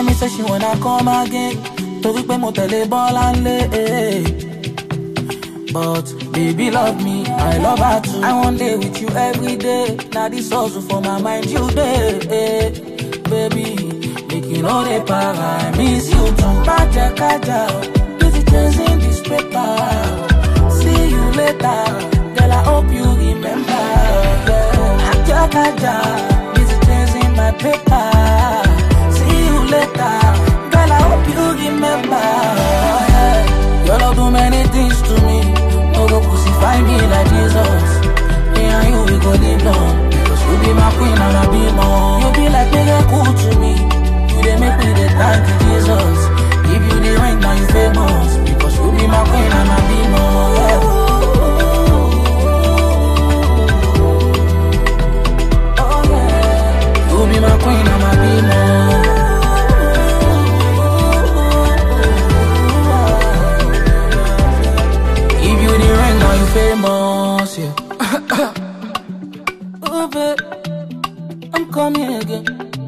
me say she wanna come again. Torí pé mo tẹ̀lé bọ́lá ńlé. But baby love me, I love her too. I want day with you every day. Now this hustle for my mind you day. Baby, make you know the power, I miss you too. Kaja, kaja, busy chasing this paper. See you later, girl I hope you remember. Kaja, kaja, busy chasing my paper. See you later, girl I hope you remember. Your love do many things to me. No go crucify me like Jesus. Me and you we go live long. Because you be my queen and I be more. You be like nigga cool to me. You dey make me dey thank you Jesus. Give you the ring now you famous. Because you be my queen and I be more. Yeah. Oh yeah. You be my queen and I be more. Famous, yeah. Oh, babe, I'm coming again.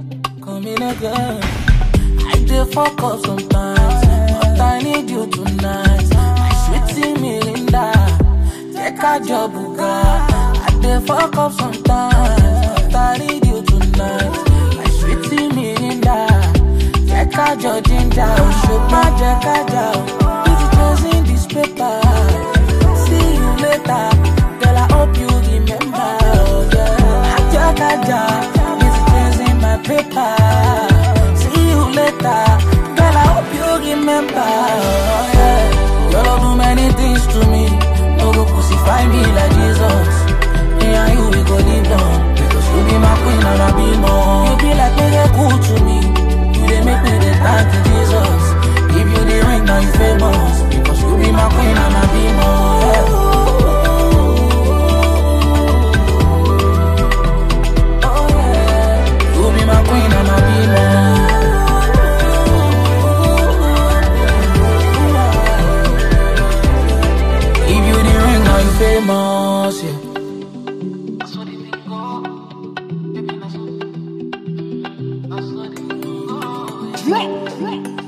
I dey fuck up sometimes, but I need you tonight. My sweetie Melinda, take a job, buga. I dey fuck up sometimes, but I need you tonight. My sweetie Melinda, take a job, ginger. Show my jacket, busy chasing this paper. Later, girl, I hope you remember. Yeah. Kaja, kaja, busy chasing my paper. See you later, girl, I hope you remember. Yeah. Your love do many things to me. No go crucify me like Jesus. Me and you we go live long. Because you be my queen and I be more. You be like nigga cool to me. You dey make me dey thank you Jesus. Give you the ring now you famous. Because you be my queen and I be more. Yeah. My queen and I be more. If you the ring, now you famous, yeah. That's what it go. Baby, that's what it go.